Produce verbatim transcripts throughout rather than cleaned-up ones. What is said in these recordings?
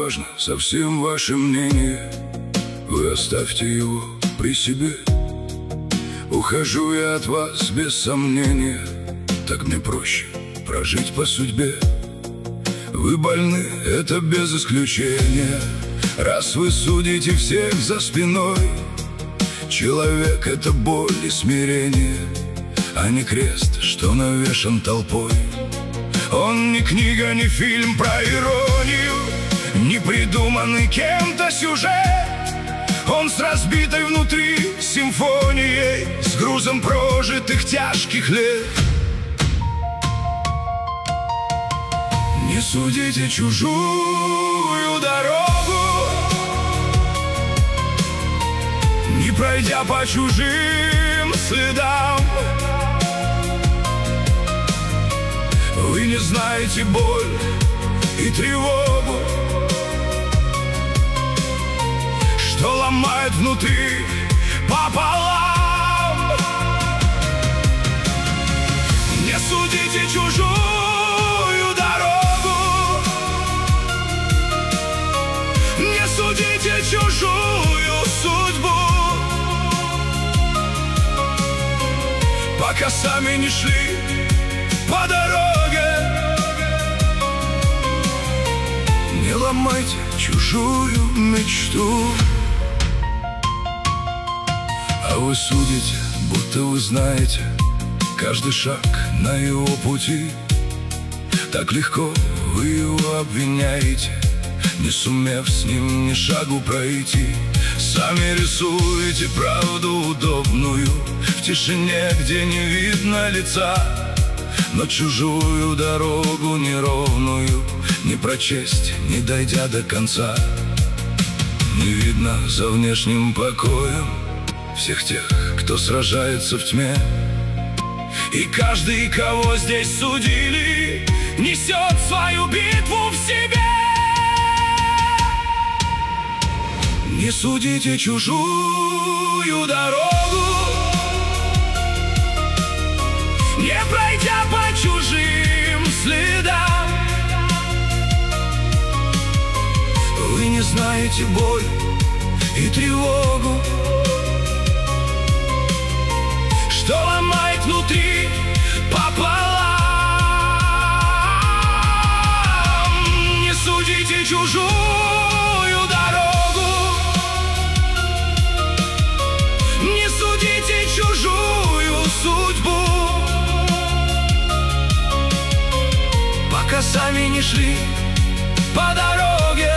важно совсем ваше мнение, вы оставьте его при себе. Ухожу я от вас без сомнения, так мне проще прожить по судьбе. Вы больны, это без исключения, раз вы судите всех за спиной. Человек — это боль и смирение, а не крест, что навешан толпой. Он не книга, не фильм про иронию, не придуманный кем-то сюжет. Он с разбитой внутри симфонией, с грузом прожитых тяжких лет. Не судите чужую дорогу, не пройдя по чужим следам. Вы не знаете боль и тревогу, что ломает внутри пополам. Не судите чужую дорогу, не судите чужую судьбу, пока сами не шли по дороге. Не ломайте чужую мечту. А вы судите, будто вы знаете каждый шаг на его пути. Так легко вы его обвиняете, не сумев с ним ни шагу пройти. Сами рисуете правду удобную в тишине, где не видно лица. Но чужую дорогу неровную не прочесть, не дойдя до конца. Не видно за внешним покоем всех тех, кто сражается в тьме. И каждый, кого здесь судили, несет свою битву в себе. Не судите чужую дорогу, не пройдя по чужим следам. Вы не знаете боль и тревогу, что ломает внутри пополам. Не судите чужую дорогу, не судите чужую судьбу, пока сами не шли по дороге.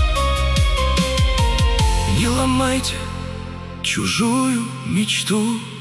Не ломайте чужую мечту.